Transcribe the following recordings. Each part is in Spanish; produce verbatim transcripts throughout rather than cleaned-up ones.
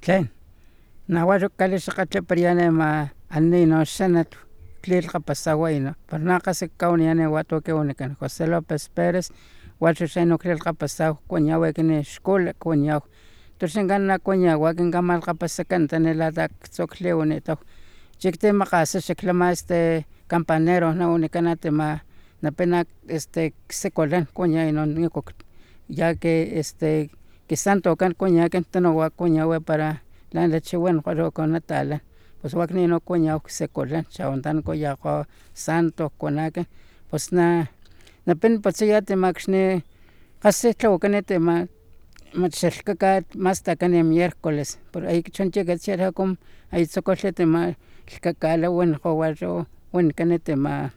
tlen nahuatl calixakatlepariani ma ani no xanatl tlilkapasawa pero nakasi kauniani watoke unikan José López Pérez huacho xeno tlilkapasaw kuañahui kini xkola kuañahu tos inkan nakuañahui inkan malkapasakan tanilata tzokliunitoh xiktimakasi xiklama este campanero no unikanati ma napina este sekualan kuaña inon nikok ya que este kisantokan kuaña kintanowa kuañahui para tlen lichiua kualokon natalan pues wak ninon kuañahu sekualan xaontan kuayaho santo kuanakin pues na napin patziya timakxni kasi tlawakani ma machxelkaka mas takani miércoles por ahí chontiketsia ajko aytzokoltli timalkakalaui wacho wanikani tima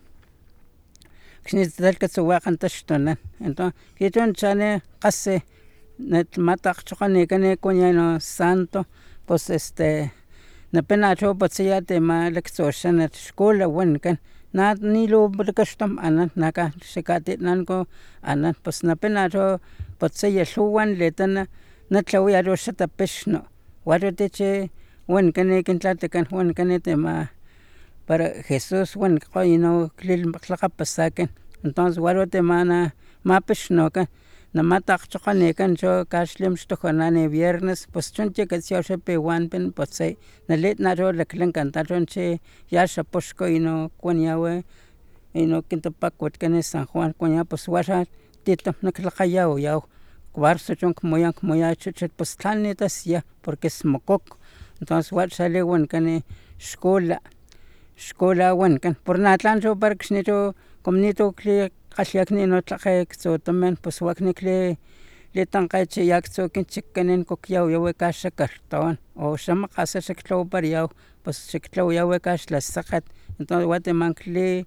xnitalkatziwakgan taxtunan enton kihtowa chani kasi matachokganikani kuaña no santo pues este napina acho patziya timalaktzonxanatl xkola wanikan na nilu lakaxtom anan naka xikatitananko anan pues napina acho patziya lhuwa letana natlawaya acho xa tapixno wacho tichi wanikani kintlaltakan wanikani tima para Jesús wanikgo ino tlilkapasakan entonces waru timana mapixnokan namatakgchokganikan cho kaxli mixtojonani viernes pues chontiketsia piwan pinpatziy nali nacho laklanka nachonchi ya xapuxko ino kuañahui ino kintapakuatkani San Juan kuaña pues waxa tito naklakgayau yau kbarsocho kmoyan kmoyan chuchut pues tlan nitasya porque smokok entonces waxa xali wanikani xkola xkola wanikan por natlan cho para nicho como nitu klikgalhiakni tlakge ktsotomen pues wak nikli litankgechiya ktsokin chikanin kokyauyawi kaxa carton o xamakgasa xiktlawaparayaw pues xiktlawayawi kaxlasakgat entonces wa timankli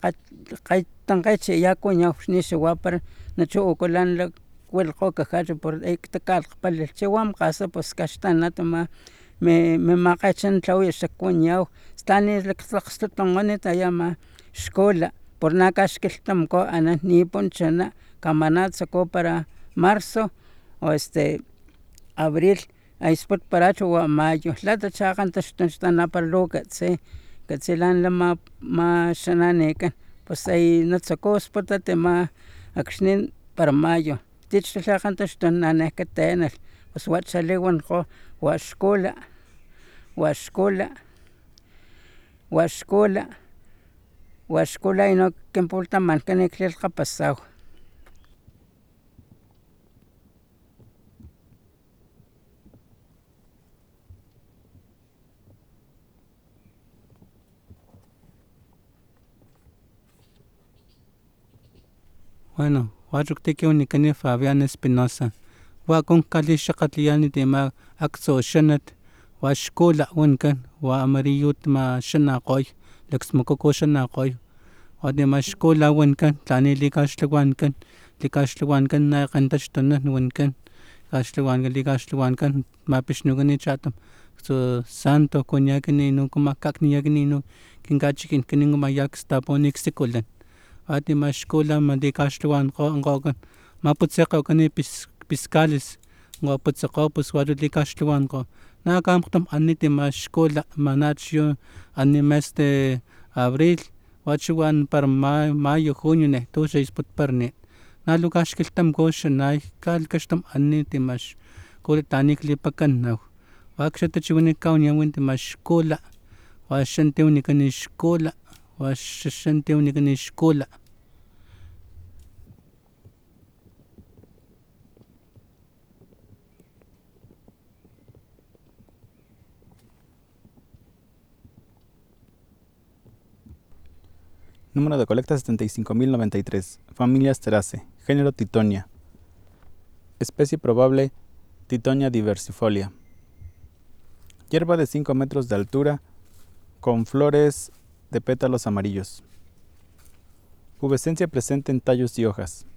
tankgechiya kuañahu xnixiwapara nachu ukulan wilkgokajacho por ahí takalkgapali chiwa makgasa pues kaxtanana tama mimakgechan tlawaya xakuañahu stan lakgstotonkgonit aya ama xkola por nakaxkilhtamko anan nipunchana kamana tsaku para marzo o este abril aysputparacho wa mayo latachakgan taxtun para lu katsi katsi lan lama maxananikan pues ahí natsaku sputa tima akxni para mayo tich talhakgan taxtun nanek katenalh pues wa xali wanikgo wa xkola wa xkola wa xkola wa xkola ino kinpultamankan klilkgapasaw. Bueno, huachoktikeh onikani Fabián Espinosa wa kon kalixakatliani tima aktsoxanatl wa xkola wanikan wa amarillo tima xanakgoy laksmokoko xanakgoy wa tima xkola wanikan tlani likaxtlawankan likaxtlawankan nakgan taxtunan wanikan kaxtlawankan likaxtlawankan mapixnukani chatam santo kuañakani ino kimakakniyakani ino kinkachikinkani maya kstaponi ksikulan wa tima xkola malikaxtlawankgokan maputsekgokani piskales wa putsekgo pues wachu likaxtlawankgo nakamkgtom ani tima xkola manacho ani mes de abril wachu wan para mayo junio nejtu xaisputparni nalu kaxkilhtamko xanay kalkaxtom ani tima xkola tlani klipakanau wakxa tachiwini kawaniyan tima xkola wa xanti wanikani xkola wa xanti wanikani xkola. Número de colecta setenta y cinco mil noventa y tres. Familia Asteraceae. Género Titonia. Especie probable Titonia diversifolia. Hierba de cinco metros de altura con flores de pétalos amarillos. Pubescencia presente en tallos y hojas.